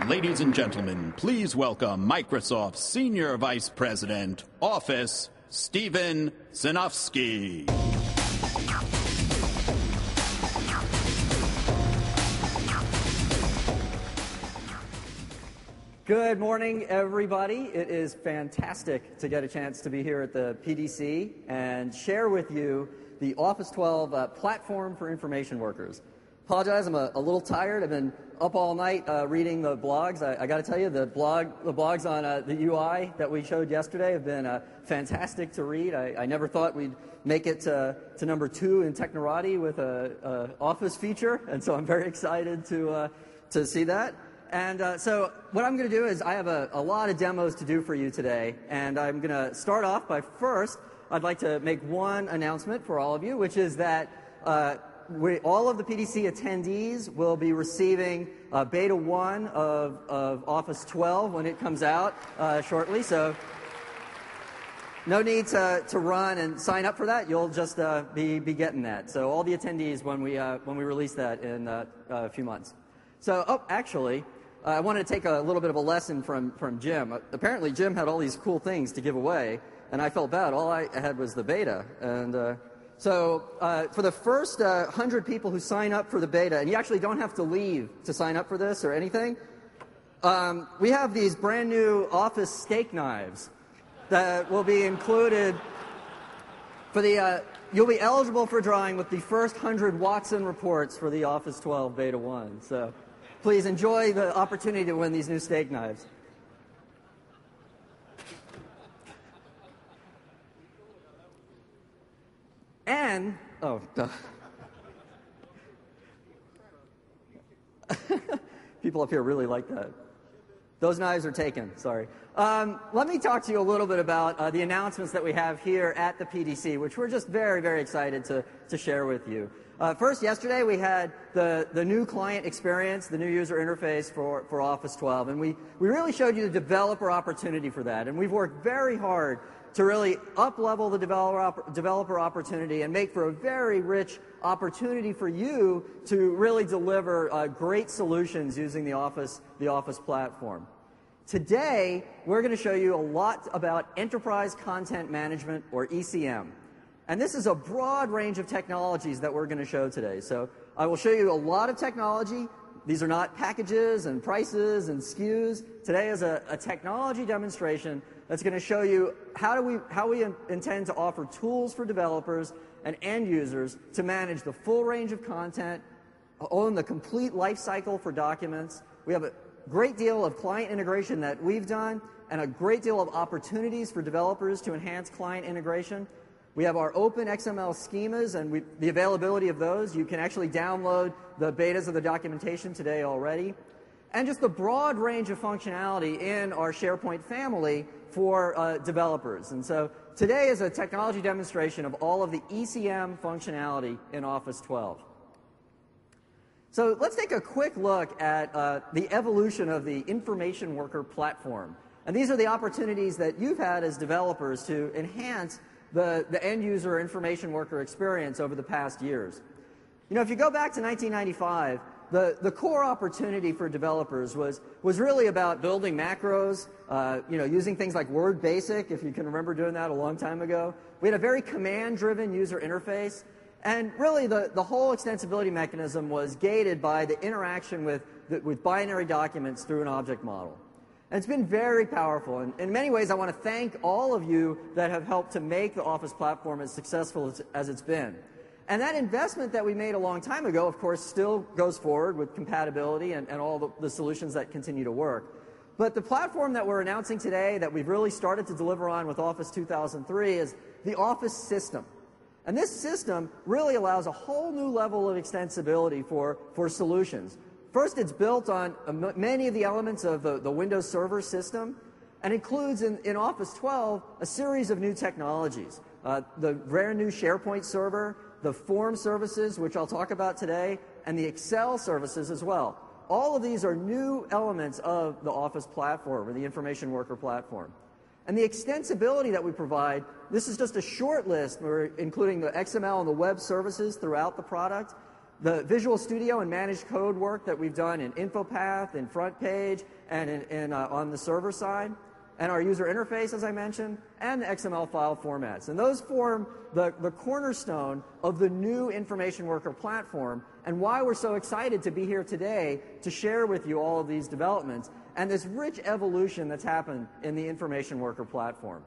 Ladies and gentlemen, please welcome Microsoft's Senior Vice President, Office, Steven Sinofsky. Good morning, everybody. It is fantastic to get a chance to be here at the PDC and share with you the Office 12 platform for information workers. Apologize, I'm a little tired. I've been up all night reading the blogs. I got to tell you, the blogs on the UI that we showed yesterday have been fantastic to read. I never thought we'd make it to number 2 in Technorati with a Office feature, and so I'm very excited to see that. And so what I'm going to do is I have a lot of demos to do for you today, and I'm going to start off by first, I'd like to make one announcement for all of you, which is that all of the PDC attendees will be receiving Beta 1 of Office 12 when it comes out shortly, so no need to run and sign up for that. You'll just be getting that. So all the attendees when we release that in a few months. So, actually, I wanted to take a little bit of a lesson from Jim. Apparently, Jim had all these cool things to give away, and I felt bad. All I had was the beta. And so for the first 100 people who sign up for the beta, and you actually don't have to leave to sign up for this or anything, we have these brand new Office steak knives that will be included for the... You'll be eligible for drawing with the first 100 Watson reports for the Office 12 Beta 1. So please enjoy the opportunity to win these new steak knives. And, people up here really like that. Those knives are taken, sorry. Let me talk to you a little bit about the announcements that we have here at the PDC, which we're just very, very excited to share with you. First, yesterday we had the new client experience, the new user interface for Office 12, and we really showed you the developer opportunity for that. And we've worked very hard to really up-level the developer opportunity and make for a very rich opportunity for you to really deliver great solutions using the Office platform. Today, we're going to show you a lot about Enterprise Content Management, or ECM. And this is a broad range of technologies that we're going to show today. So I will show you a lot of technology. These are not packages and prices and SKUs. Today is a technology demonstration that's going to show you how we intend to offer tools for developers and end users to manage the full range of content, own the complete life cycle for documents. We have a great deal of client integration that we've done and a great deal of opportunities for developers to enhance client integration. We have our open XML schemas and the availability of those. You can actually download the betas of the documentation today already. And just the broad range of functionality in our SharePoint family for developers. And so today is a technology demonstration of all of the ECM functionality in Office 12. So let's take a quick look at the evolution of the information worker platform. And these are the opportunities that you've had as developers to enhance the end user information worker experience over the past years. You know, if you go back to 1995, the core opportunity for developers was really about building macros, using things like Word Basic, if you can remember doing that a long time ago. We had a very command-driven user interface, and really the whole extensibility mechanism was gated by the interaction with binary documents through an object model. And it's been very powerful. And in many ways, I want to thank all of you that have helped to make the Office platform as successful as it's been. And that investment that we made a long time ago, of course, still goes forward with compatibility and all the solutions that continue to work. But the platform that we're announcing today that we've really started to deliver on with Office 2003 is the Office system. And this system really allows a whole new level of extensibility for solutions. First, it's built on many of the elements of the Windows Server system and includes in Office 12 a series of new technologies. The brand new SharePoint server, the form services, which I'll talk about today, and the Excel services as well. All of these are new elements of the Office platform, or the information worker platform. And the extensibility that we provide, this is just a short list. We're including the XML and the web services throughout the product. The Visual Studio and managed code work that we've done in InfoPath, in FrontPage, and on the server side, and our user interface, as I mentioned, and the XML file formats. And those form the cornerstone of the new information worker platform, and why we're so excited to be here today to share with you all of these developments and this rich evolution that's happened in the information worker platform.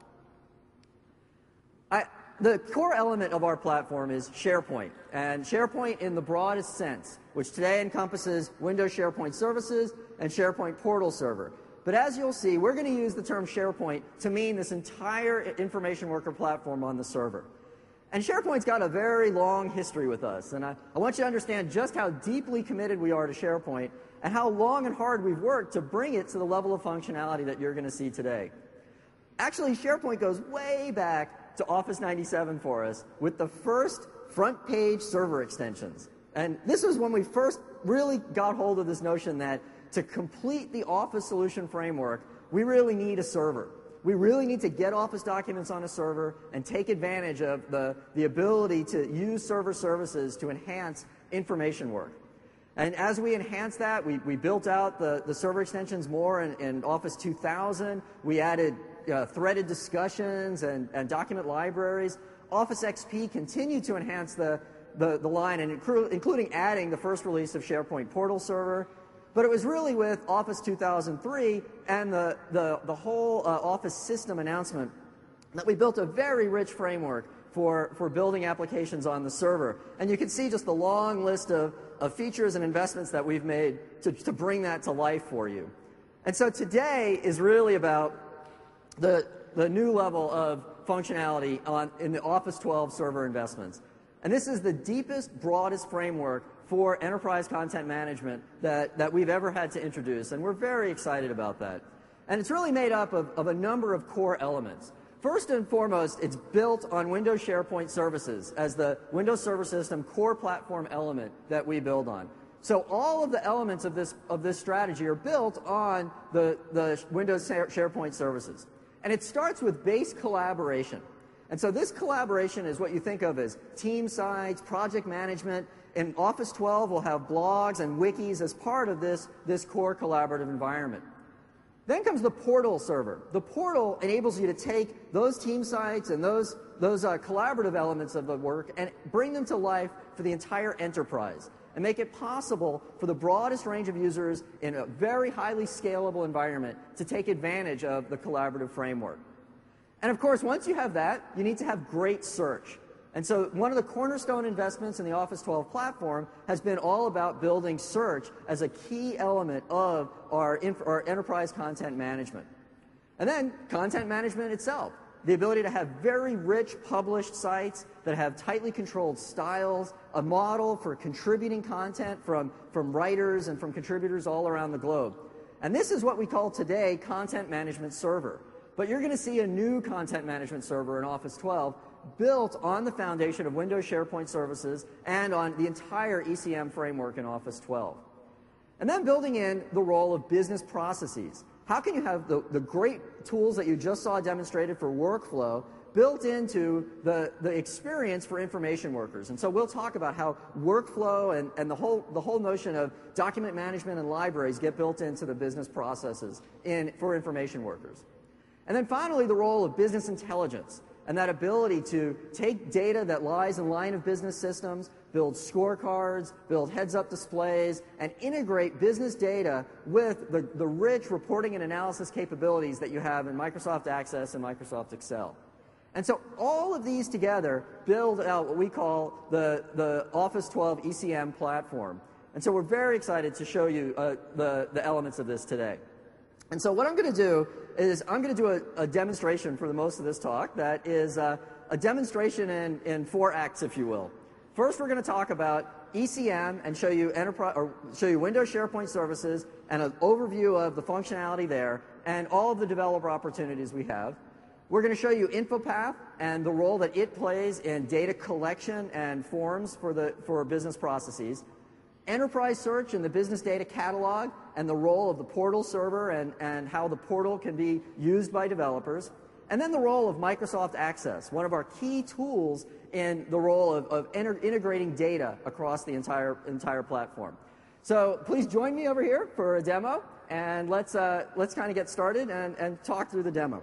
The core element of our platform is SharePoint, and SharePoint in the broadest sense, which today encompasses Windows SharePoint Services and SharePoint Portal Server. But as you'll see, we're going to use the term SharePoint to mean this entire information worker platform on the server. And SharePoint's got a very long history with us, and I want you to understand just how deeply committed we are to SharePoint and how long and hard we've worked to bring it to the level of functionality that you're going to see today. Actually, SharePoint goes way back to Office 97 for us with the first front page server extensions. And this was when we first really got hold of this notion that to complete the Office solution framework, we really need a server. We really need to get Office documents on a server and take advantage of the ability to use server services to enhance information work. And as we enhanced that, we built out the server extensions more in Office 2000. We added threaded discussions and document libraries. Office XP continued to enhance the line, and including adding the first release of SharePoint Portal Server. But it was really with Office 2003 and the whole Office system announcement that we built a very rich framework for building applications on the server. And you can see just the long list of features and investments that we've made to bring that to life for you. And so today is really about the new level of functionality in the Office 12 server investments. And this is the deepest, broadest framework for enterprise content management that we've ever had to introduce, and we're very excited about that. And it's really made up of a number of core elements. First and foremost, it's built on Windows SharePoint Services as the Windows Server System core platform element that we build on. So all of the elements of this strategy are built on the Windows SharePoint Services. And it starts with base collaboration. And so this collaboration is what you think of as team sites, project management. In Office 12, we'll have blogs and wikis as part of this core collaborative environment. Then comes the portal server. The portal enables you to take those team sites and those collaborative elements of the work and bring them to life for the entire enterprise and make it possible for the broadest range of users in a very highly scalable environment to take advantage of the collaborative framework. And of course, once you have that, you need to have great search. And so one of the cornerstone investments in the Office 12 platform has been all about building search as a key element of our enterprise content management. And then content management itself, the ability to have very rich published sites that have tightly controlled styles, a model for contributing content from writers and from contributors all around the globe. And this is what we call today Content Management Server. But you're going to see a new Content Management Server in Office 12 built on the foundation of Windows SharePoint Services and on the entire ECM framework in Office 12. And then building in the role of business processes. How can you have the great tools that you just saw demonstrated for workflow built into the experience for information workers? And so we'll talk about how workflow and the whole notion of document management and libraries get built into the business processes for information workers. And then finally, the role of business intelligence and that ability to take data that lies in line of business systems, build scorecards, build heads-up displays, and integrate business data with the rich reporting and analysis capabilities that you have in Microsoft Access and Microsoft Excel. And so all of these together build out what we call the Office 12 ECM platform. And so we're very excited to show you the elements of this today. And so what I'm going to do is I'm going to do a demonstration for the most of this talk that is a demonstration in 4 acts, if you will. First, we're going to talk about ECM and show you Windows SharePoint Services and an overview of the functionality there and all of the developer opportunities we have. We're going to show you InfoPath and the role that it plays in data collection and forms for business processes. Enterprise search and the business data catalog and the role of the portal server and how the portal can be used by developers. And then the role of Microsoft Access, one of our key tools in the role of integrating data across the entire platform. So please join me over here for a demo, and let's kind of get started and talk through the demo.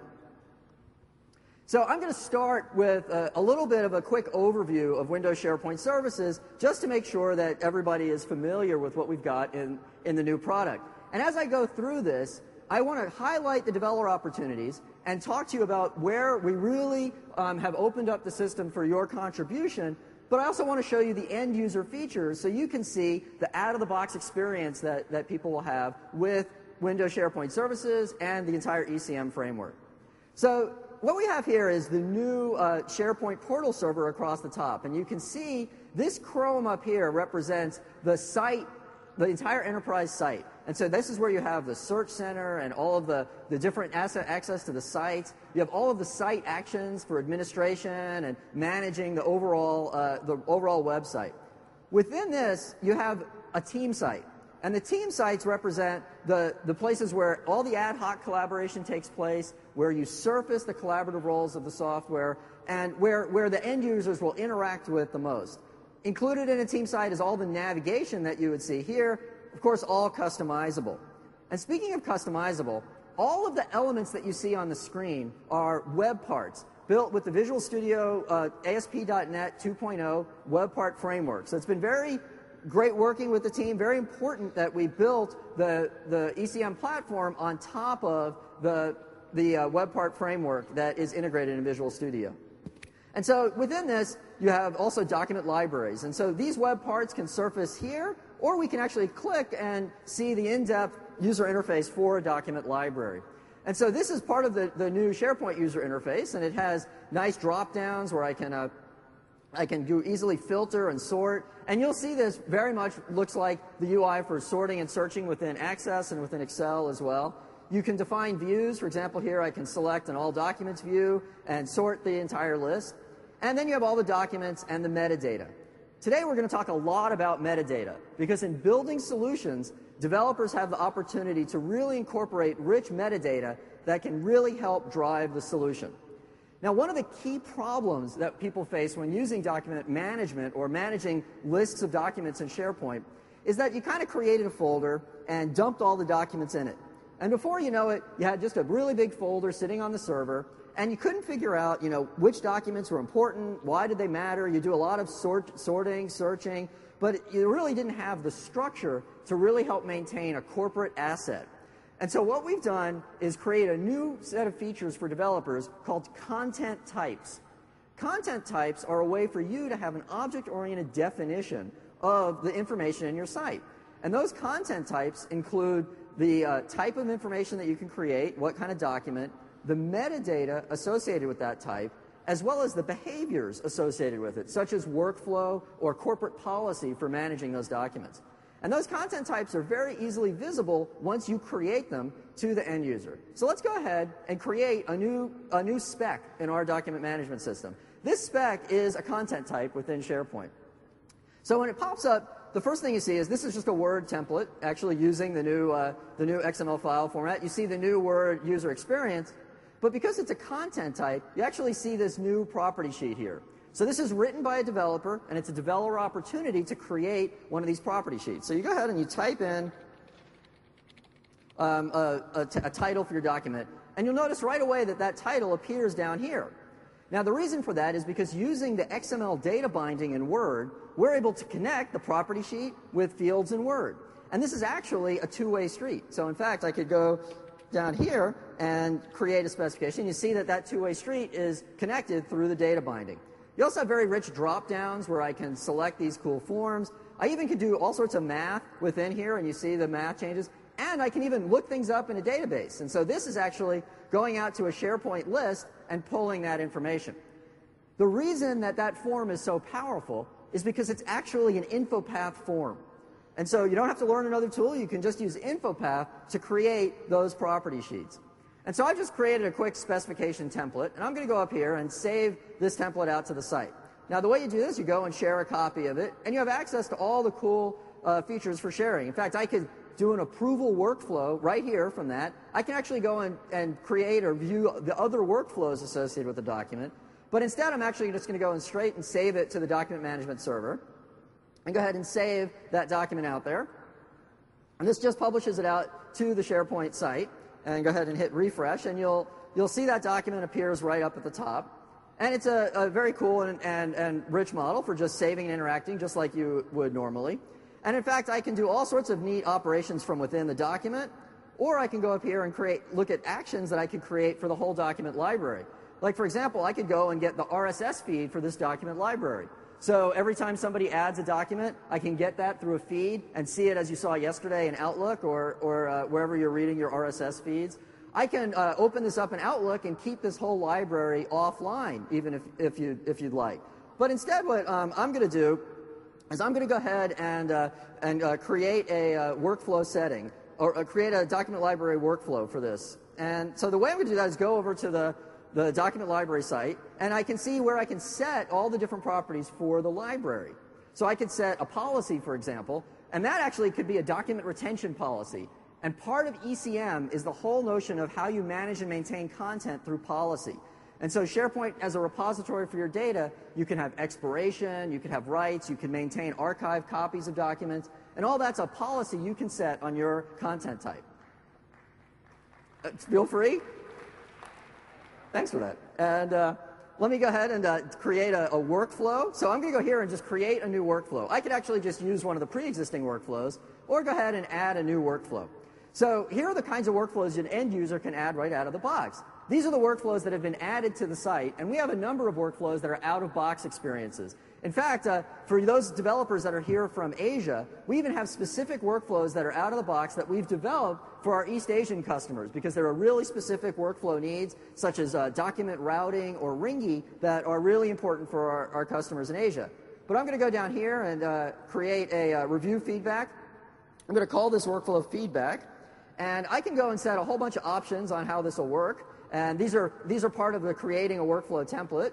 So I'm going to start with a little bit of a quick overview of Windows SharePoint Services, just to make sure that everybody is familiar with what we've got in the new product. And as I go through this, I want to highlight the developer opportunities and talk to you about where we really have opened up the system for your contribution, but I also want to show you the end user features so you can see the out-of-the-box experience that people will have with Windows SharePoint Services and the entire ECM framework. So what we have here is the new SharePoint portal server across the top, and you can see this Chrome up here represents the site, the entire enterprise site. And so this is where you have the search center and all of the different access to the sites. You have all of the site actions for administration and managing the overall website. Within this, you have a team site. And the team sites represent the places where all the ad hoc collaboration takes place, where you surface the collaborative roles of the software, and where the end users will interact with the most. Included in a team site is all the navigation that you would see here, of course, all customizable. And speaking of customizable, all of the elements that you see on the screen are web parts built with the Visual Studio ASP.NET 2.0 web part framework. So it's been very great working with the team. Very important that we built the ECM platform on top of the web part framework that is integrated in Visual Studio. And so within this, you have also document libraries. And so these web parts can surface here, or we can actually click and see the in-depth user interface for a document library. And so this is part of the new SharePoint user interface, and it has nice drop-downs where I can do easily filter and sort. And you'll see this very much looks like the UI for sorting and searching within Access and within Excel as well. You can define views. For example, here I can select an all documents view and sort the entire list. And then you have all the documents and the metadata. Today we're going to talk a lot about metadata, because in building solutions, developers have the opportunity to really incorporate rich metadata that can really help drive the solution. Now, one of the key problems that people face when using document management or managing lists of documents in SharePoint is that you kind of created a folder and dumped all the documents in it. And before you know it, you had just a really big folder sitting on the server, and you couldn't figure out, which documents were important, why did they matter. You do a lot of sorting, searching, but you really didn't have the structure to really help maintain a corporate asset. And so what we've done is create a new set of features for developers called content types. Content types are a way for you to have an object-oriented definition of the information in your site. And those content types include the type of information that you can create, what kind of document, the metadata associated with that type, as well as the behaviors associated with it, such as workflow or corporate policy for managing those documents. And those content types are very easily visible once you create them to the end user. So let's go ahead and create a new spec in our document management system. This spec is a content type within SharePoint. So when it pops up, the first thing you see is this is just a Word template, actually using the new XML file format. You see the new Word user experience. But because it's a content type, you actually see this new property sheet here. So this is written by a developer, and it's a developer opportunity to create one of these property sheets. So you go ahead and you type in a title for your document, and you'll notice right away that title appears down here. Now the reason for that is because using the XML data binding in Word, we're able to connect the property sheet with fields in Word. And this is actually a two-way street. So in fact, I could go down here and create a specification. You see that two-way street is connected through the data binding. You also have very rich drop-downs where I can select these cool forms. I even can do all sorts of math within here, and you see the math changes. And I can even look things up in a database. And so this is actually going out to a SharePoint list and pulling that information. The reason that form is so powerful is because it's actually an InfoPath form. And so you don't have to learn another tool. You can just use InfoPath to create those property sheets. And so I've just created a quick specification template, and I'm going to go up here and save this template out to the site. Now, the way you do this, you go and share a copy of it, and you have access to all the cool features for sharing. In fact, I could do an approval workflow right here from that. I can actually go and create or view the other workflows associated with the document. But instead, I'm actually just going to go and straight and save it to the document management server and go ahead and save that document out there. And this just publishes it out to the SharePoint site. And go ahead and hit refresh, and you'll see that document appears right up at the top. And it's a very cool and rich model for just saving and interacting just like you would normally. And in fact, I can do all sorts of neat operations from within the document, or I can go up here and look at actions that I could create for the whole document library. Like, for example, I could go and get the RSS feed for this document library. So every time somebody adds a document, I can get that through a feed and see it as you saw yesterday in Outlook or wherever you're reading your RSS feeds. I can open this up in Outlook and keep this whole library offline, even if you'd like. But instead, what I'm going to do is I'm going to go ahead and create a workflow setting, or create a document library workflow for this. And so the way I'm going to do that is go over to the document library site, and I can see where I can set all the different properties for the library. So I could set a policy, for example, and that actually could be a document retention policy. And part of ECM is the whole notion of how you manage and maintain content through policy. And so SharePoint, as a repository for your data, you can have expiration, you can have rights, you can maintain archived copies of documents, and all that's a policy you can set on your content type. Feel free. Thanks for that. And let me go ahead and create a workflow. So I'm going to go here and just create a new workflow. I could actually just use one of the pre-existing workflows, or go ahead and add a new workflow. So here are the kinds of workflows an end user can add right out of the box. These are the workflows that have been added to the site, and we have a number of workflows that are out-of-box experiences. In fact, for those developers that are here from Asia, we even have specific workflows that are out of the box that we've developed for our East Asian customers, because there are really specific workflow needs, such as document routing or Ringy, that are really important for our customers in Asia. But I'm going to go down here and create a review feedback. I'm going to call this workflow feedback, and I can go and set a whole bunch of options on how this will work. And these are part of the creating a workflow template.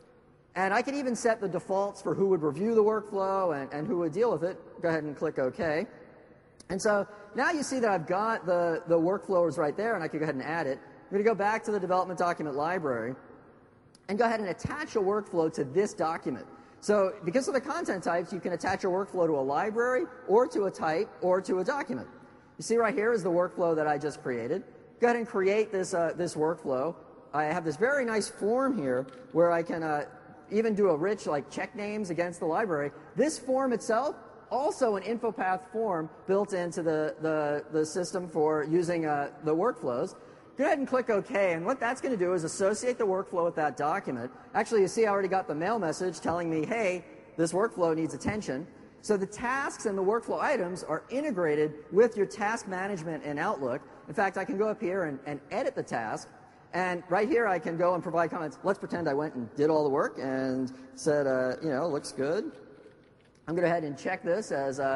And I can even set the defaults for who would review the workflow and who would deal with it. Go ahead and click OK. And so now you see that I've got the workflows right there, and I can go ahead and add it. I'm going to go back to the development document library and go ahead and attach a workflow to this document. So because of the content types, you can attach a workflow to a library, or to a type, or to a document. You see right here is the workflow that I just created. Go ahead and create this workflow. I have this very nice form here where I can even do a rich check names against the library. This form itself, also an InfoPath form built into the system for using the workflows. Go ahead and click OK, and what that's going to do is associate the workflow with that document. Actually, you see I already got the mail message telling me, hey, this workflow needs attention. So the tasks and the workflow items are integrated with your task management in Outlook. In fact, I can go up here and edit the task. And right here, I can go and provide comments. Let's pretend I went and did all the work and said, looks good. I'm going to go ahead and check this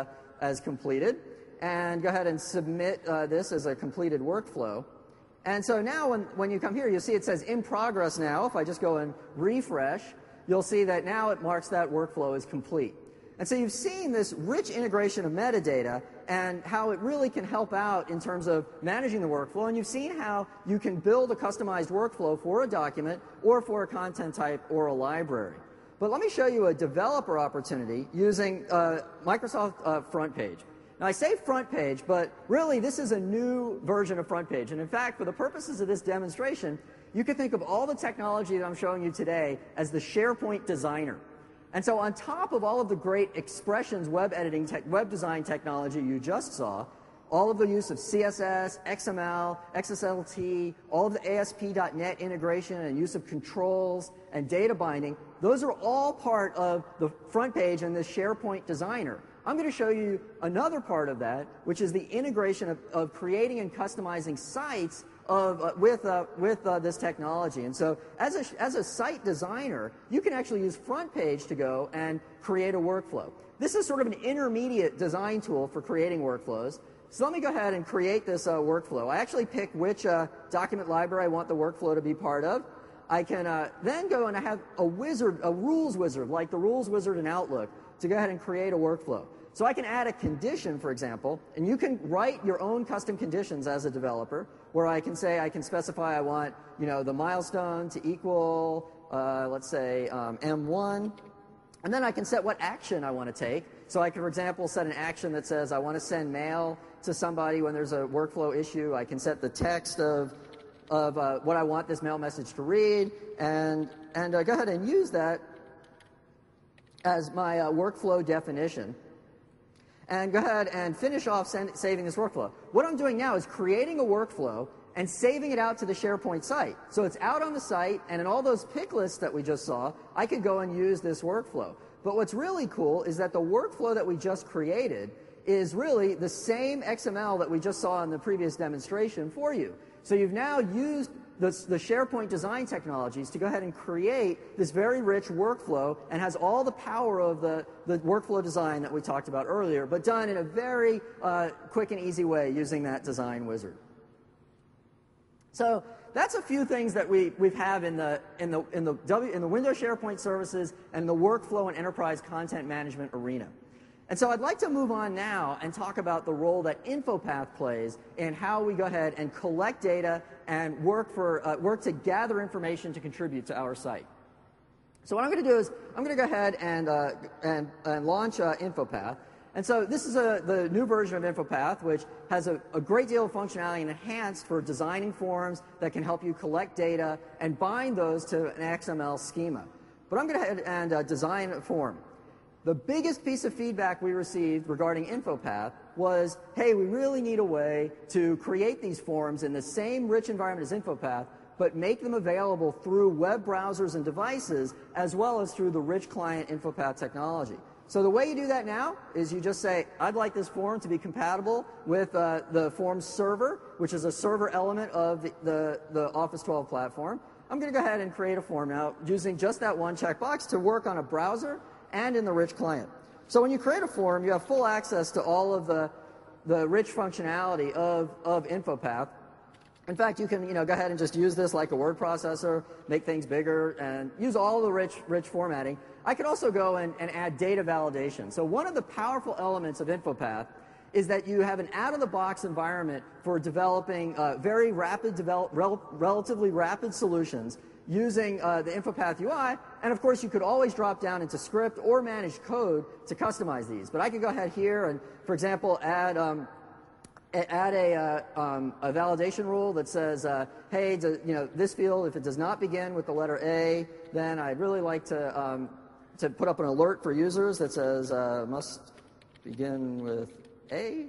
as completed, and go ahead and submit this as a completed workflow. And so now when you come here, you'll see it says in progress now. If I just go and refresh, you'll see that now it marks that workflow as complete. And so you've seen this rich integration of metadata and how it really can help out in terms of managing the workflow. And you've seen how you can build a customized workflow for a document or for a content type or a library. But let me show you a developer opportunity using Microsoft FrontPage. Now, I say FrontPage, but really this is a new version of FrontPage. And in fact, for the purposes of this demonstration, you can think of all the technology that I'm showing you today as the SharePoint Designer. And so on top of all of the great expressions web design technology you just saw, all of the use of CSS, XML, XSLT, all of the ASP.NET integration and use of controls and data binding, those are all part of the front page and the SharePoint Designer. I'm going to show you another part of that, which is the integration of creating and customizing sites with this technology. And so as a site designer, you can actually use FrontPage to go and create a workflow. This is sort of an intermediate design tool for creating workflows. So let me go ahead and create this workflow. I actually pick which document library I want the workflow to be part of. I can then go and I have a rules wizard, like the rules wizard in Outlook, to go ahead and create a workflow. So I can add a condition, for example, and you can write your own custom conditions as a developer, where I can say, I can specify I want, the milestone to equal, let's say, M1, and then I can set what action I want to take. So I can, for example, set an action that says I want to send mail to somebody when there's a workflow issue. I can set the text of what I want this mail message to read, and go ahead and use that as my workflow definition. And go ahead and finish off saving this workflow. What I'm doing now is creating a workflow and saving it out to the SharePoint site. So it's out on the site, and in all those pick lists that we just saw, I could go and use this workflow. But what's really cool is that the workflow that we just created is really the same XML that we just saw in the previous demonstration for you. So you've now used the SharePoint design technologies to go ahead and create this very rich workflow, and has all the power of the workflow design that we talked about earlier, but done in a very quick and easy way using that design wizard. So that's a few things that we have in the Windows SharePoint services and the workflow and enterprise content management arena. And so I'd like to move on now and talk about the role that InfoPath plays in how we go ahead and collect data and work to gather information to contribute to our site. So what I'm going to do is I'm going to go ahead and launch InfoPath. And so this is the new version of InfoPath, which has a great deal of functionality and enhanced for designing forms that can help you collect data and bind those to an XML schema. But I'm going to go ahead and design a form. The biggest piece of feedback we received regarding InfoPath was, hey, we really need a way to create these forms in the same rich environment as InfoPath, but make them available through web browsers and devices, as well as through the rich client InfoPath technology. So the way you do that now is you just say, I'd like this form to be compatible with the Forms server, which is a server element of the Office 12 platform. I'm going to go ahead and create a form now using just that one checkbox to work on a browser and in the rich client. So when you create a form, you have full access to all of the rich functionality of InfoPath. In fact, you can go ahead and just use this like a word processor, make things bigger, and use all the rich formatting. I could also go and add data validation. So one of the powerful elements of InfoPath is that you have an out-of-the-box environment for developing very rapid, relatively rapid solutions using the InfoPath UI, and of course you could always drop down into script or manage code to customize these. But I could go ahead here and, for example, add a validation rule that says, hey, this field, if it does not begin with the letter A, then I'd really like to put up an alert for users that says must begin with A.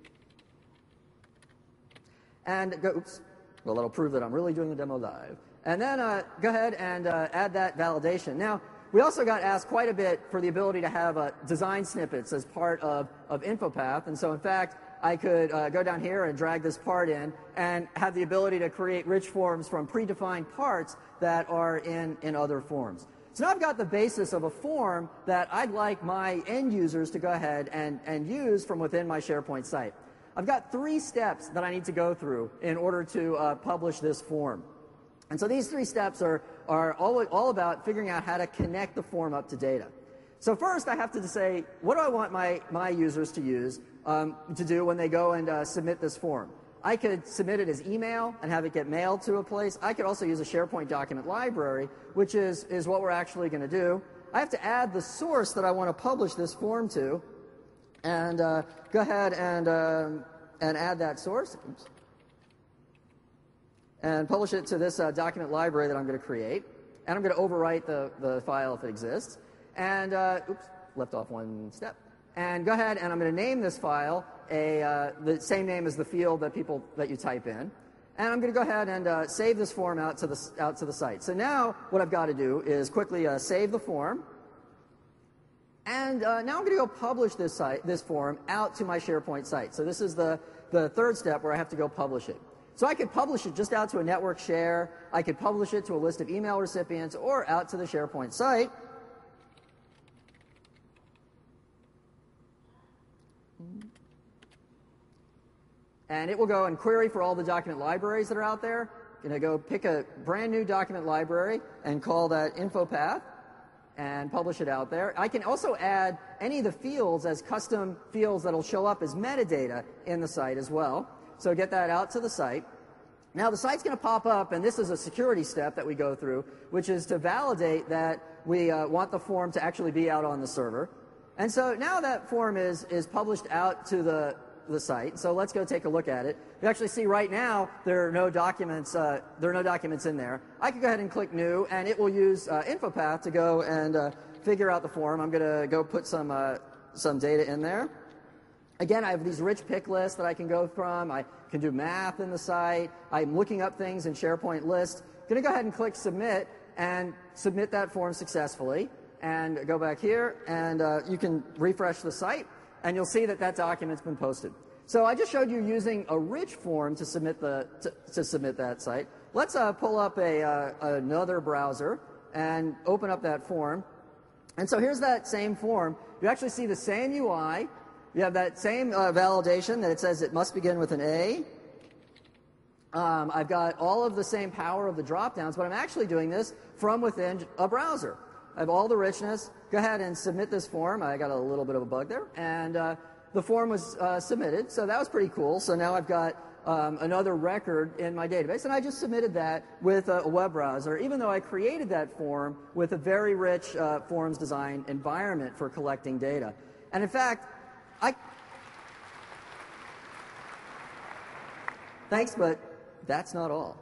And oops, well, that'll prove that I'm really doing the demo live. And then go ahead and add that validation. Now, we also got asked quite a bit for the ability to have design snippets as part of InfoPath. And so, in fact, I could go down here and drag this part in and have the ability to create rich forms from predefined parts that are in other forms. So now I've got the basis of a form that I'd like my end users to go ahead and use from within my SharePoint site. I've got 3 steps that I need to go through in order to publish this form. And so these 3 steps are all about figuring out how to connect the form up to data. So first, I have to say, what do I want my users to use to do when they go and submit this form? I could submit it as email and have it get mailed to a place. I could also use a SharePoint document library, which is what we're actually going to do. I have to add the source that I want to publish this form to, and go ahead and add that source. Oops. And publish it to this document library that I'm going to create. And I'm going to overwrite the file if it exists. And, oops, left off one step. And go ahead and I'm going to name this file the same name as the field that you type in. And I'm going to go ahead and save this form out to the site. So now what I've got to do is quickly save the form. And now I'm going to go publish this form out to my SharePoint site. So this is the third step where I have to go publish it. So I could publish it just out to a network share. I could publish it to a list of email recipients or out to the SharePoint site. And it will go and query for all the document libraries that are out there. Going to go pick a brand new document library and call that InfoPath. and publish it out there. I can also add any of the fields as custom fields that'll show up as metadata in the site as well. So get that out to the site. Now the site's going to pop up, and this is a security step that we go through, which is to validate that we want the form to actually be out on the server. And so now that form is published out to the site. So let's go take a look at it. You actually see right now there are no documents. In there. I could go ahead and click New, and it will use InfoPath to go and figure out the form. I'm going to go put some data in there. Again, I have these rich pick lists that I can go from. I can do math in the site. I'm looking up things in SharePoint List. I'm going to go ahead and click Submit and submit that form successfully. And go back here, and you can refresh the site, and you'll see that that document's been posted. So I just showed you using a rich form to submit that site. Let's pull up another browser and open up that form. And so here's that same form. You actually see the same UI. You have that same validation that it says it must begin with an A. I've got all of the same power of the drop-downs, but I'm actually doing this from within a browser. I have all the richness. Go ahead and submit this form. I got a little bit of a bug there. And the form was submitted, so that was pretty cool. So now I've got another record in my database, and I just submitted that with a web browser, even though I created that form with a very rich forms design environment for collecting data. And in fact, thanks, but that's not all.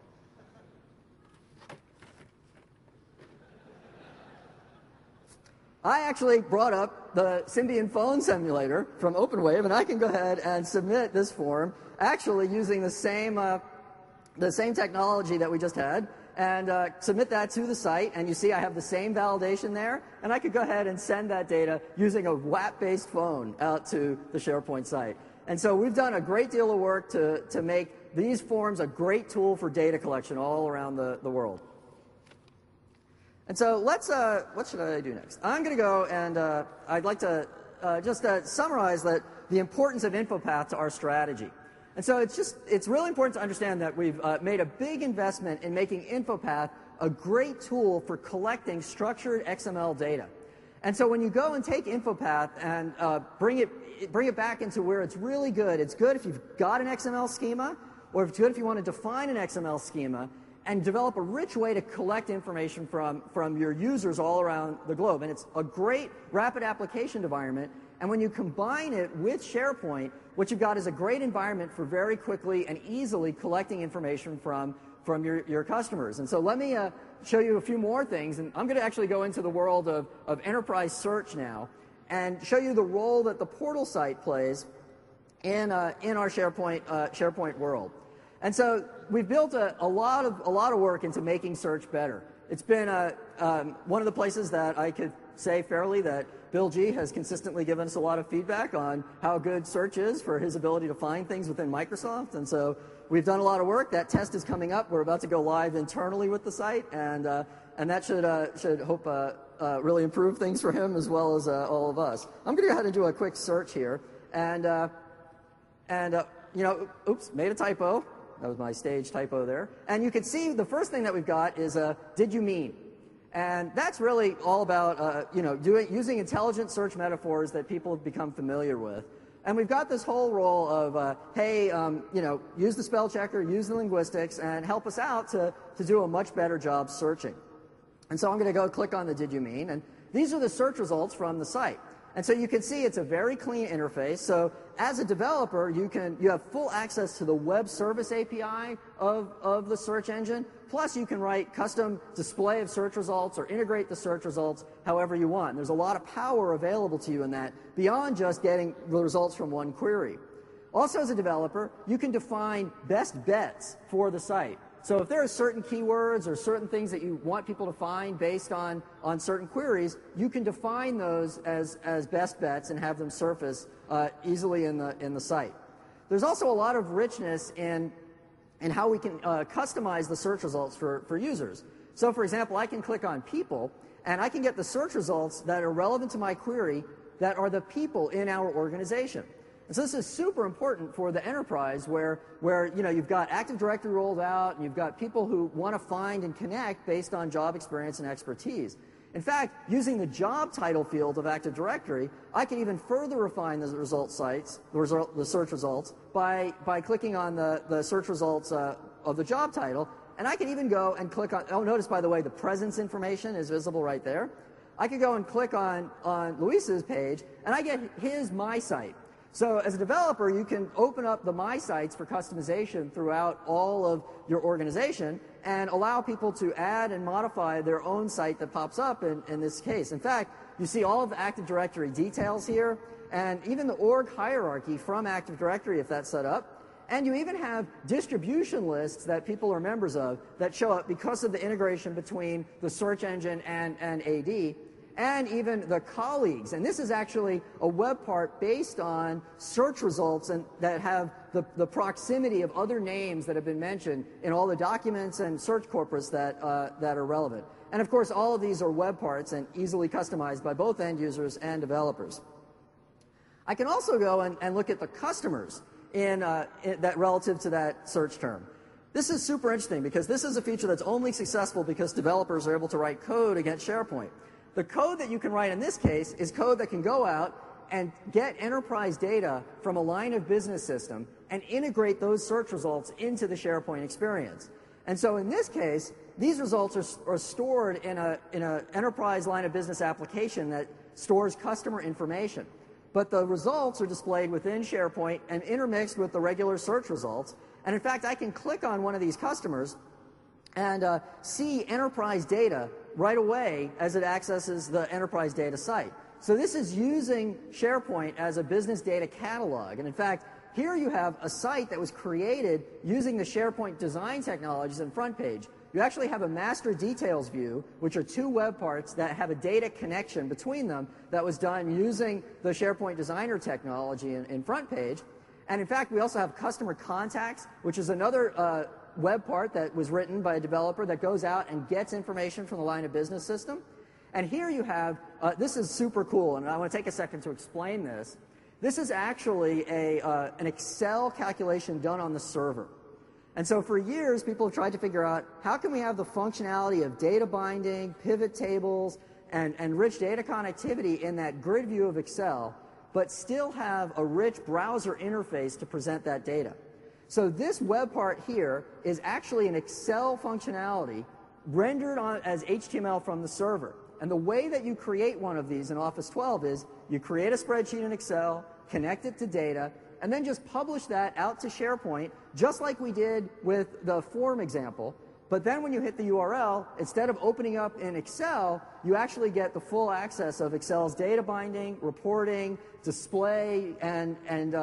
I actually brought up the Symbian phone simulator from OpenWave, and I can go ahead and submit this form, actually using the same technology that we just had, and submit that to the site. And you see I have the same validation there, and I could go ahead and send that data using a WAP-based phone out to the SharePoint site. And so we've done a great deal of work to make these forms a great tool for data collection all around the world. And so let's, what should I do next? I'm going to go and I'd like to just summarize the importance of InfoPath to our strategy. And so it's really important to understand that we've made a big investment in making InfoPath a great tool for collecting structured XML data. And so when you go and take InfoPath and bring it back into where it's really good, it's good if you've got an XML schema, or it's good if you want to define an XML schema, and develop a rich way to collect information from your users all around the globe. And it's a great rapid application environment. And when you combine it with SharePoint, what you've got is a great environment for very quickly and easily collecting information from your customers. And so let me show you a few more things. And I'm going to actually go into the world of enterprise search now and show you the role that the portal site plays in our SharePoint world. And so we've built a lot of work into making search better. It's been one of the places that I could say fairly that Bill G has consistently given us a lot of feedback on how good search is for his ability to find things within Microsoft. And so we've done a lot of work. That test is coming up. We're about to go live internally with the site, and that should hope really improve things for him as well as all of us. I'm going to go ahead and do a quick search here, and oops, made a typo. That was my stage typo there. And you can see the first thing that we've got is did you mean? And that's really all about using intelligent search metaphors that people have become familiar with. And we've got this whole role of use the spell checker, use the linguistics, and help us out to do a much better job searching. And so I'm going to go click on the did you mean, and these are the search results from the site. And so you can see it's a very clean interface. So as a developer, you have full access to the web service API of the search engine. Plus, you can write custom display of search results or integrate the search results however you want. And there's a lot of power available to you in that beyond just getting the results from one query. Also, as a developer, you can define best bets for the site. So if there are certain keywords or certain things that you want people to find based on certain queries, you can define those as best bets and have them surface easily in the site. There's also a lot of richness in how we can customize the search results for users. So for example, I can click on people, and I can get the search results that are relevant to my query that are the people in our organization. And so this is super important for the enterprise where you've got Active Directory rolled out and you've got people who want to find and connect based on job experience and expertise. In fact, using the job title field of Active Directory, I can even further refine the the search results by clicking on the search results of the job title, and I can even go and click on, oh, notice, by the way, the presence information is visible right there. I could go and click on Luis's page, and I get his My Site. So as a developer, you can open up the My Sites for customization throughout all of your organization and allow people to add and modify their own site that pops up in this case. In fact, you see all of the Active Directory details here, and even the org hierarchy from Active Directory if that's set up. And you even have distribution lists that people are members of that show up because of the integration between the search engine and AD, and even the colleagues. And this is actually a web part based on search results and that have the proximity of other names that have been mentioned in all the documents and search corpus that are relevant. And of course, all of these are web parts and easily customized by both end users and developers. I can also go and look at the customers in that relative to that search term. This is super interesting because this is a feature that's only successful because developers are able to write code against SharePoint. The code that you can write in this case is code that can go out and get enterprise data from a line of business system and integrate those search results into the SharePoint experience. And so in this case, these results are stored in a enterprise line of business application that stores customer information. But the results are displayed within SharePoint and intermixed with the regular search results. And in fact, I can click on one of these customers and see enterprise data right away as it accesses the enterprise data site. So this is using SharePoint as a business data catalog. And in fact, here you have a site that was created using the SharePoint design technologies in FrontPage. You actually have a master details view, which are two web parts that have a data connection between them that was done using the SharePoint designer technology in FrontPage. And in fact, we also have customer contacts, which is another web part that was written by a developer that goes out and gets information from the line of business system. And here you have, this is super cool, and I want to take a second to explain this. This is actually an Excel calculation done on the server. And so for years, people have tried to figure out how can we have the functionality of data binding, pivot tables, and rich data connectivity in that grid view of Excel, but still have a rich browser interface to present that data. So this web part here is actually an Excel functionality rendered as HTML from the server. And the way that you create one of these in Office 12 is you create a spreadsheet in Excel, connect it to data, and then just publish that out to SharePoint, just like we did with the form example. But then when you hit the URL, instead of opening up in Excel, you actually get the full access of Excel's data binding, reporting, display, and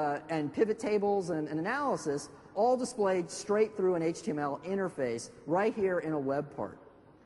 pivot tables and analysis, all displayed straight through an HTML interface right here in a web part.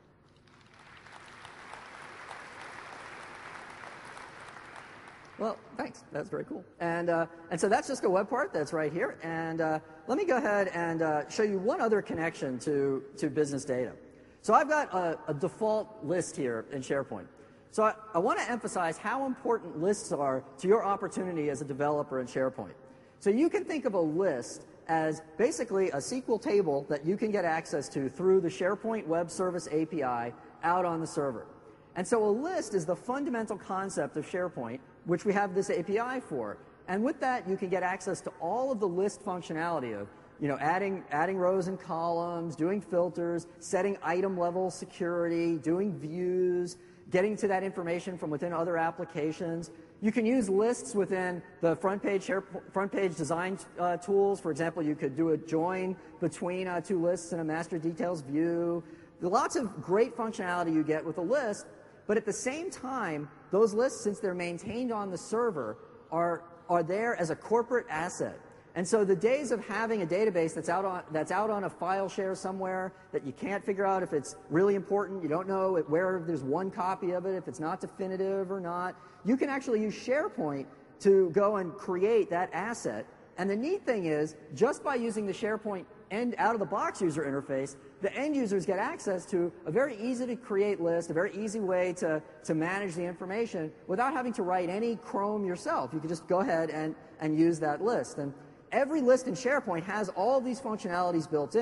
Well, thanks. That's very cool. And so that's just a web part that's right here. And let me go ahead and show you one other connection to business data. So I've got a default list here in SharePoint. So I want to emphasize how important lists are to your opportunity as a developer in SharePoint. So you can think of a list as basically a SQL table that you can get access to through the SharePoint Web Service API out on the server. And so a list is the fundamental concept of SharePoint, which we have this API for. And with that, you can get access to all of the list functionality of, adding rows and columns, doing filters, setting item level security, doing views, getting to that information from within other applications. You can use lists within the FrontPage design tools. For example, you could do a join between two lists in a master details view. There's lots of great functionality you get with a list. But at the same time, those lists, since they're maintained on the server, are there as a corporate asset. And so the days of having a database that's out on a file share somewhere that you can't figure out if it's really important, you don't know where there's one copy of it, if it's not definitive or not, you can actually use SharePoint to go and create that asset. And the neat thing is, just by using the SharePoint out-of-the-box user interface, the end users get access to a very easy-to-create list, a very easy way to manage the information without having to write any Chrome yourself. You can just go ahead and use that list. And every list in SharePoint has all of these functionalities built in.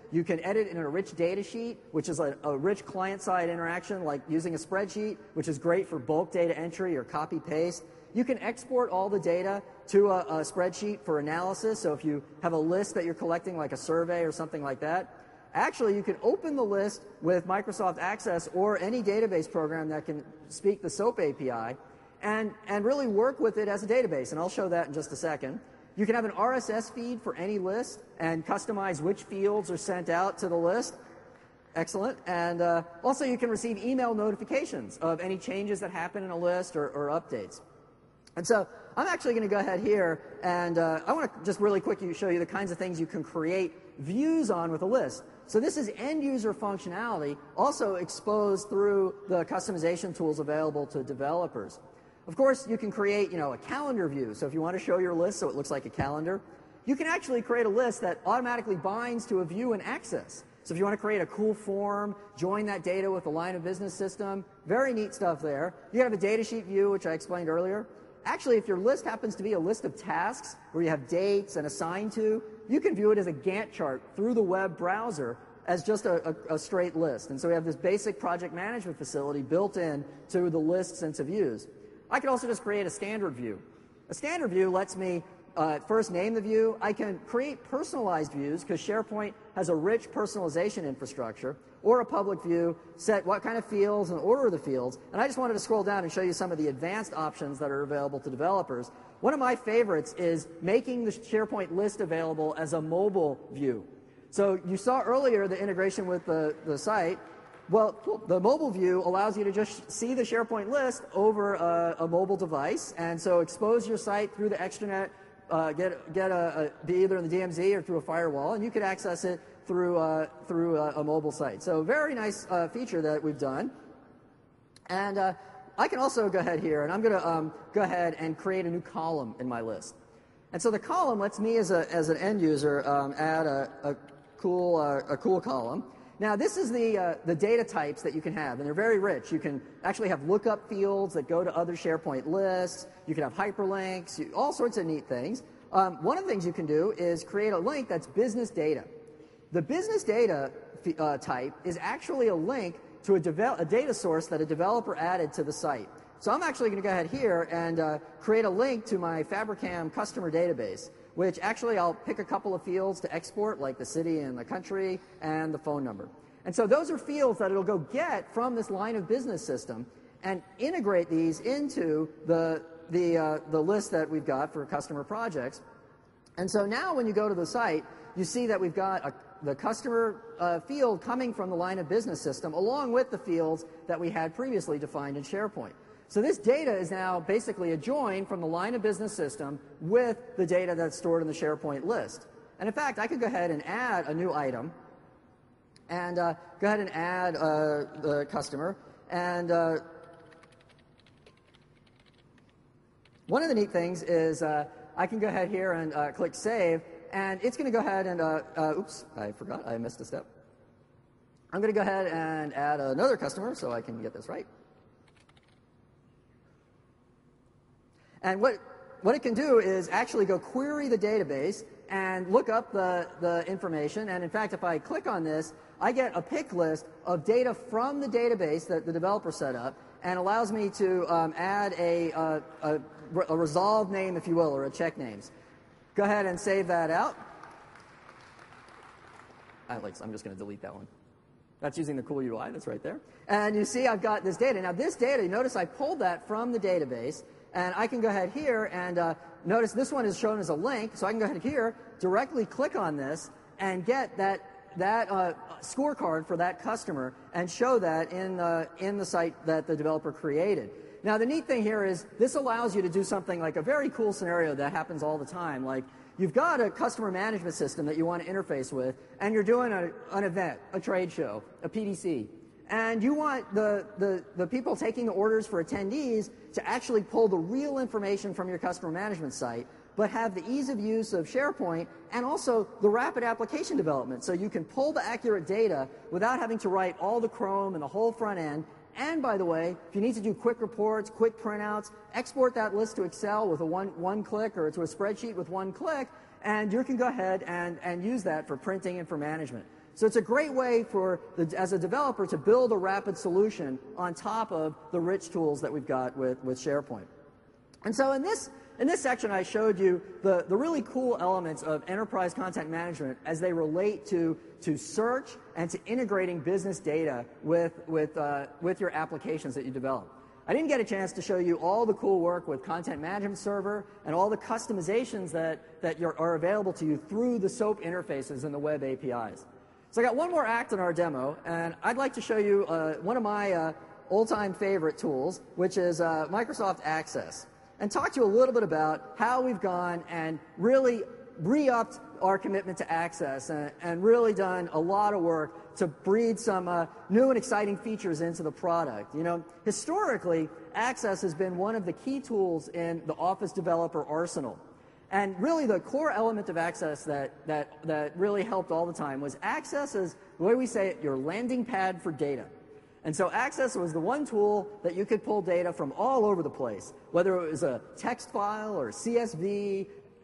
You can edit in a rich data sheet, which is a rich client-side interaction, like using a spreadsheet, which is great for bulk data entry or copy-paste. You can export all the data to a spreadsheet for analysis. So if you have a list that you're collecting, like a survey or something like that, actually you can open the list with Microsoft Access or any database program that can speak the SOAP API and really work with it as a database. And I'll show that in just a second. You can have an RSS feed for any list and customize which fields are sent out to the list. Excellent. And also you can receive email notifications of any changes that happen in a list or updates. And so I'm actually going to go ahead here, and I want to just really quickly show you the kinds of things you can create views on with a list. So this is end-user functionality, also exposed through the customization tools available to developers. Of course, you can create, a calendar view. So if you want to show your list so it looks like a calendar, you can actually create a list that automatically binds to a view in Access. So if you want to create a cool form, join that data with the line of business system, very neat stuff there. You have a data sheet view, which I explained earlier. Actually, if your list happens to be a list of tasks where you have dates and assign to, you can view it as a Gantt chart through the web browser as just a straight list. And so we have this basic project management facility built in to the lists and to views. I can also just create a standard view. A standard view lets me first name the view. I can create personalized views because SharePoint has a rich personalization infrastructure, or a public view, set what kind of fields and order the fields. And I just wanted to scroll down and show you some of the advanced options that are available to developers. One of my favorites is making the SharePoint list available as a mobile view. So you saw earlier the integration with the site. Well, the mobile view allows you to just see the SharePoint list over a mobile device, and so expose your site through the extranet, be either in the DMZ or through a firewall, and you could access it through a mobile site. So very nice feature that we've done. And I can also go ahead here, and I'm going to go ahead and create a new column in my list. And so the column lets me, as an end user, add a cool column. Now, this is the data types that you can have, and they're very rich. You can actually have lookup fields that go to other SharePoint lists. You can have hyperlinks, all sorts of neat things. One of the things you can do is create a link that's business data. The business data type is actually a link to a data source that a developer added to the site. So I'm actually going to go ahead here and create a link to my Fabricam customer database, which actually I'll pick a couple of fields to export, like the city and the country and the phone number. And so those are fields that it'll go get from this line of business system and integrate these into the list that we've got for customer projects. And so now when you go to the site, you see that we've got the customer field coming from the line of business system along with the fields that we had previously defined in SharePoint. So this data is now basically a join from the line of business system with the data that's stored in the SharePoint list. And in fact, I could go ahead and add a new item and go ahead and add the customer. And one of the neat things is I can go ahead here and click Save, and it's going to go ahead and, oops, I forgot, I missed a step. I'm going to go ahead and add another customer so I can get this right. And what it can do is actually go query the database and look up the information. And in fact, if I click on this, I get a pick list of data from the database that the developer set up, and allows me to add a resolved name, if you will, or a check names. Go ahead and save that out. I'm just going to delete that one. That's using the cool UI that's right there. And you see I've got this data. Now this data, you notice I pulled that from the database, and I can go ahead here and notice this one is shown as a link, so I can go ahead here, directly click on this, and get that scorecard for that customer and show that in the site that the developer created. Now the neat thing here is this allows you to do something like a very cool scenario that happens all the time. Like you've got a customer management system that you want to interface with, and you're doing an event, a trade show, a PDC. And you want the people taking orders for attendees to actually pull the real information from your customer management site, but have the ease of use of SharePoint and also the rapid application development. So you can pull the accurate data without having to write all the Chrome and the whole front end. And by the way, if you need to do quick reports, quick printouts, export that list to Excel with a one click, or to a spreadsheet with one click, and you can go ahead and use that for printing and for management. So it's a great way as a developer to build a rapid solution on top of the rich tools that we've got with SharePoint. And so in this section, I showed you the really cool elements of enterprise content management as they relate to search and to integrating business data with your applications that you develop. I didn't get a chance to show you all the cool work with Content Management Server and all the customizations that are available to you through the SOAP interfaces and the web APIs. So I got one more act in our demo, and I'd like to show you one of my old-time favorite tools, which is Microsoft Access, and talk to you a little bit about how we've gone and really re-upped our commitment to Access and really done a lot of work to breed some new and exciting features into the product. You know, historically, Access has been one of the key tools in the Office developer arsenal. And really the core element of Access that really helped all the time was Access is, the way we say it, your landing pad for data. And so Access was the one tool that you could pull data from all over the place, whether it was a text file or CSV,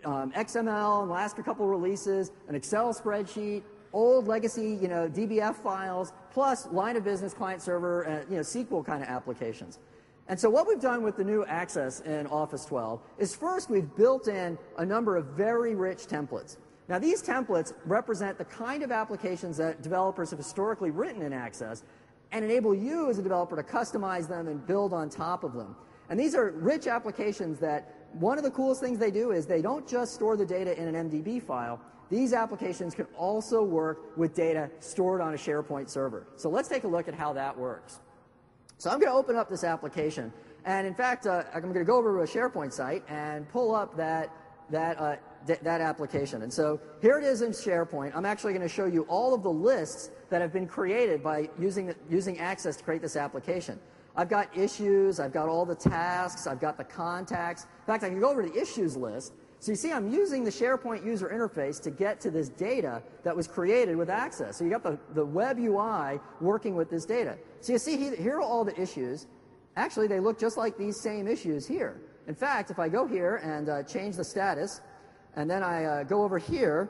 XML in the last couple releases, an Excel spreadsheet, old legacy, DBF files, plus line of business client server, SQL kind of applications. And so what we've done with the new Access in Office 12 is first we've built in a number of very rich templates. Now these templates represent the kind of applications that developers have historically written in Access and enable you as a developer to customize them and build on top of them. And these are rich applications that one of the coolest things they do is they don't just store the data in an MDB file. These applications can also work with data stored on a SharePoint server. So let's take a look at how that works. So I'm going to open up this application, and in fact, I'm going to go over to a SharePoint site and pull up that application. And so here it is in SharePoint. I'm actually going to show you all of the lists that have been created by using Access to create this application. I've got issues, I've got all the tasks, I've got the contacts. In fact, I can go over to the issues list. So you see I'm using the SharePoint user interface to get to this data that was created with Access. So you got the web UI working with this data. So you see here are all the issues. Actually, they look just like these same issues here. In fact, if I go here and change the status, and then I go over here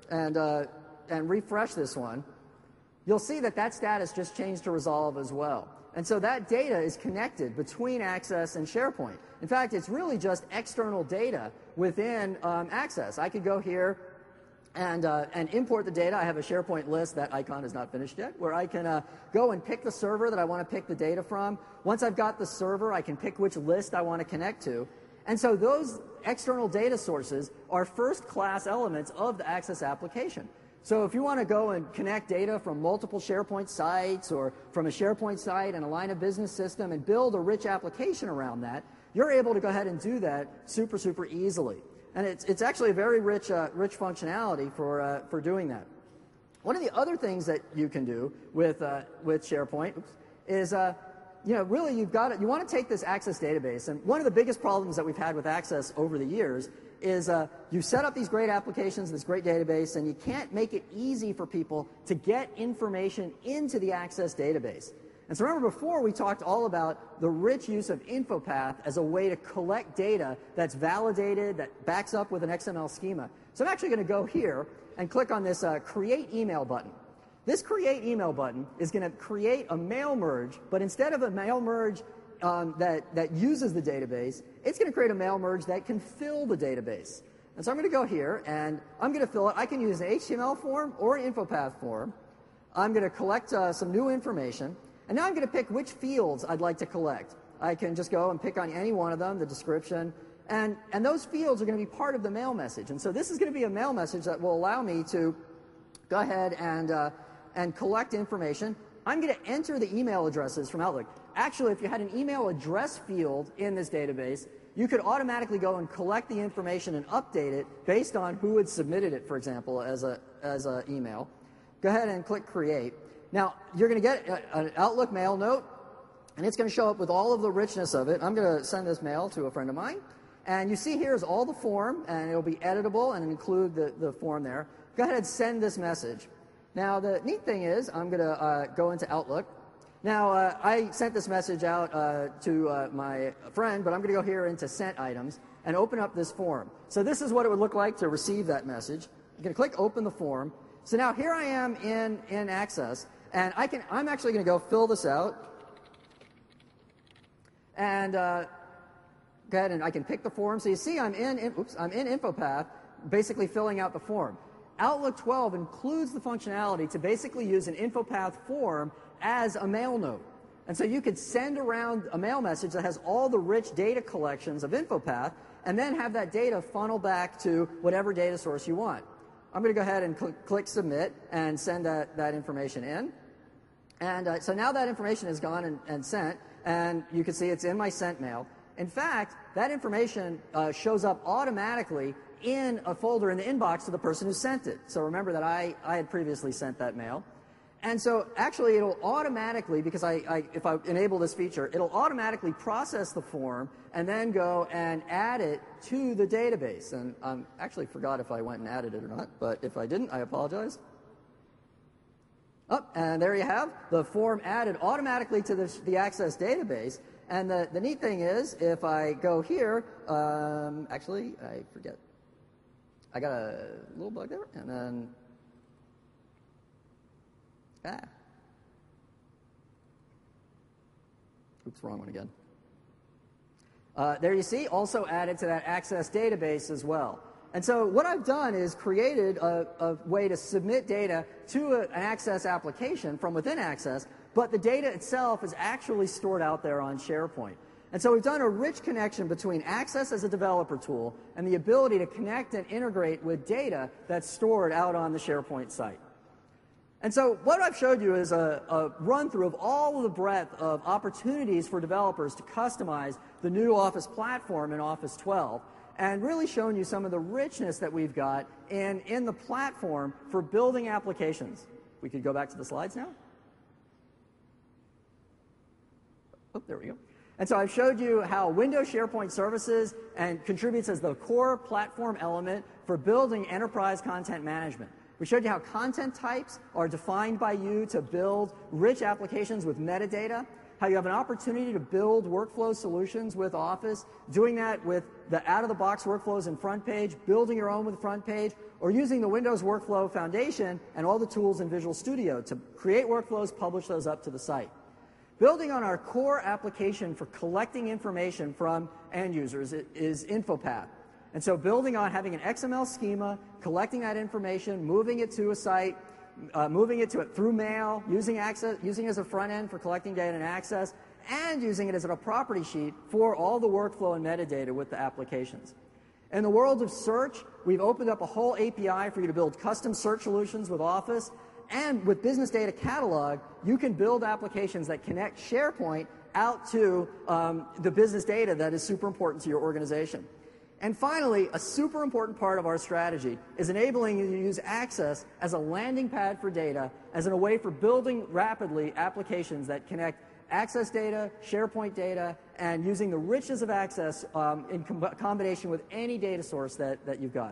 and refresh this one, you'll see that status just changed to resolve as well. And so that data is connected between Access and SharePoint. In fact, it's really just external data within Access. I could go here and import the data. I have a SharePoint list. That icon is not finished yet, where I can go and pick the server that I want to pick the data from. Once I've got the server, I can pick which list I want to connect to. And so those external data sources are first-class elements of the Access application. So if you want to go and connect data from multiple SharePoint sites or from a SharePoint site and a line of business system and build a rich application around that, you're able to go ahead and do that super, super easily. And it's actually a very rich functionality for doing that. One of the other things that you can do with SharePoint is really you want to take this Access database, and one of the biggest problems that we've had with Access over the years is you set up these great applications, this great database, and you can't make it easy for people to get information into the Access database. And so remember before we talked all about the rich use of InfoPath as a way to collect data that's validated, that backs up with an XML schema. So I'm actually going to go here and click on this Create Email button. This Create Email button is going to create a mail merge, but instead of a mail merge that uses the database, it's going to create a mail merge that can fill the database. And so I'm going to go here, and I'm going to fill it. I can use an HTML form or an InfoPath form. I'm going to collect some new information, and now I'm going to pick which fields I'd like to collect. I can just go and pick on any one of them, the description, and those fields are going to be part of the mail message. And so this is going to be a mail message that will allow me to go ahead and collect information. I'm going to enter the email addresses from Outlook. Actually, if you had an email address field in this database, you could automatically go and collect the information and update it based on who had submitted it, for example, as a email. Go ahead and click Create. Now, you're going to get an Outlook mail note, and it's going to show up with all of the richness of it. I'm going to send this mail to a friend of mine. And you see here is all the form, and it'll be editable and include the form there. Go ahead and send this message. Now, the neat thing is I'm going to go into Outlook. Now, I sent this message out to my friend, but I'm going to go here into Sent Items and open up this form. So this is what it would look like to receive that message. I'm going to click Open the Form. So now here I am in Access, and I'm actually going to go fill this out. And go ahead and I can pick the form. So you see I'm in InfoPath, basically filling out the form. Outlook 12 includes the functionality to basically use an InfoPath form as a mail note. And so you could send around a mail message that has all the rich data collections of InfoPath, and then have that data funnel back to whatever data source you want. I'm going to go ahead and click Submit and send that information in. And so now that information is gone and sent, and you can see it's in my sent mail. In fact, that information shows up automatically in a folder in the inbox to the person who sent it. So remember that I had previously sent that mail. And so actually it'll automatically, because if I enable this feature, it'll automatically process the form and then go and add it to the database. And I actually forgot if I went and added it or not, but if I didn't, I apologize. Oh, and there you have the form added automatically to the Access database. And the neat thing is, if I go here, actually, I forget. I got a little bug there, and then, oops, wrong one again. There you see, also added to that Access database as well. And so what I've done is created a way to submit data to an Access application from within Access, but the data itself is actually stored out there on SharePoint. And so we've done a rich connection between Access as a developer tool and the ability to connect and integrate with data that's stored out on the SharePoint site. And so what I've showed you is a run-through of all of the breadth of opportunities for developers to customize the new Office platform in Office 12, and really shown you some of the richness that we've got in the platform for building applications. We could go back to the slides now. Oh, there we go. And so I've showed you how Windows SharePoint Services and contributes as the core platform element for building enterprise content management. We showed you how content types are defined by you to build rich applications with metadata, how you have an opportunity to build workflow solutions with Office, doing that with the out-of-the-box workflows in Front Page, building your own with Front Page, or using the Windows Workflow Foundation and all the tools in Visual Studio to create workflows, publish those up to the site. Building on our core application for collecting information from end users is InfoPath. And so building on having an XML schema, collecting that information, moving it to a site, moving it through mail, using it as a front end for collecting data and Access, and using it as a property sheet for all the workflow and metadata with the applications. In the world of search, we've opened up a whole API for you to build custom search solutions with Office, and with Business Data Catalog, you can build applications that connect SharePoint out to the business data that is super important to your organization. And finally, a super important part of our strategy is enabling you to use Access as a landing pad for data, as in a way for building rapidly applications that connect Access data, SharePoint data, and using the richness of Access in combination with any data source that you've got.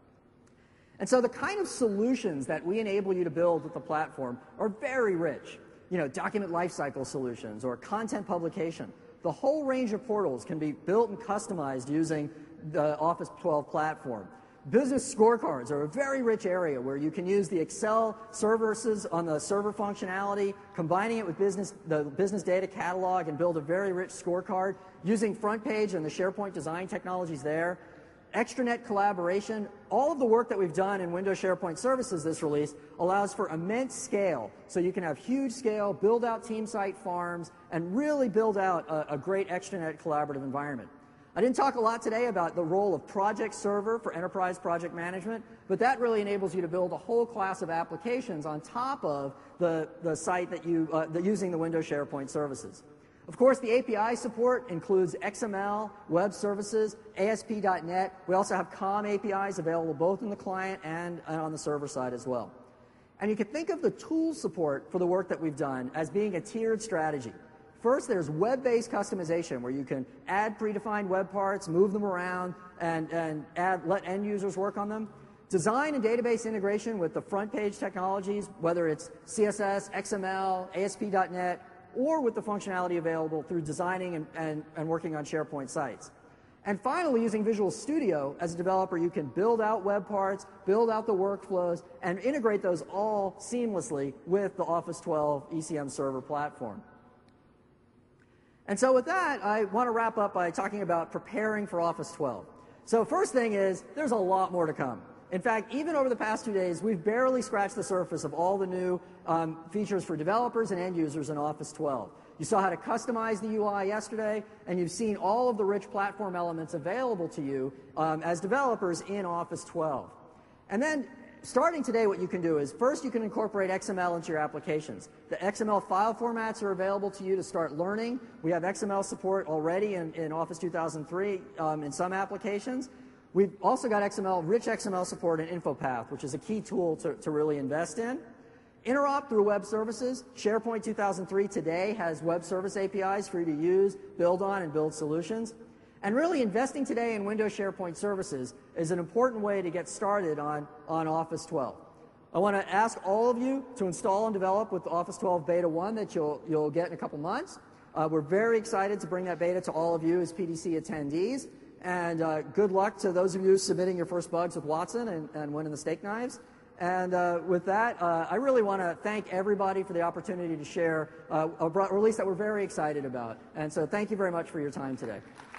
And so the kind of solutions that we enable you to build with the platform are very rich. You know, document lifecycle solutions or content publication. The whole range of portals can be built and customized using the Office 12 platform. Business scorecards are a very rich area where you can use the Excel services on the server functionality, combining it with the Business Data Catalog and build a very rich scorecard, using Front Page and the SharePoint design technologies there. Extranet collaboration, all of the work that we've done in Windows SharePoint Services this release allows for immense scale. So you can have huge scale, build out team site farms, and really build out a great extranet collaborative environment. I didn't talk a lot today about the role of Project Server for enterprise project management, but that really enables you to build a whole class of applications on top of the site that using the Windows SharePoint Services. Of course, the API support includes XML, web services, ASP.NET. We also have COM APIs available both in the client and on the server side as well. And you can think of the tool support for the work that we've done as being a tiered strategy. First, there's web-based customization, where you can add predefined web parts, move them around, and let end users work on them. Design and database integration with the front page technologies, whether it's CSS, XML, ASP.NET, or with the functionality available through designing and working on SharePoint sites. And finally, using Visual Studio, as a developer, you can build out web parts, build out the workflows, and integrate those all seamlessly with the Office 12 ECM Server platform. And so with that, I want to wrap up by talking about preparing for Office 12. So first thing is, there's a lot more to come. In fact, even over the past 2 days, we've barely scratched the surface of all the new features for developers and end users in Office 12. You saw how to customize the UI yesterday, and you've seen all of the rich platform elements available to you as developers in Office 12. And then, starting today, what you can do is, first you can incorporate XML into your applications. The XML file formats are available to you to start learning. We have XML support already in Office 2003 in some applications. We've also got rich XML support in InfoPath, which is a key tool to really invest in. Interop through web services. SharePoint 2003 today has web service APIs for you to use, build on, and build solutions. And really investing today in Windows SharePoint services is an important way to get started on Office 12. I want to ask all of you to install and develop with Office 12 Beta 1 that you'll get in a couple months. We're very excited to bring that beta to all of you as PDC attendees. And good luck to those of you submitting your first bugs with Watson and winning the steak knives. And with that, I really want to thank everybody for the opportunity to share a release that we're very excited about. And so thank you very much for your time today.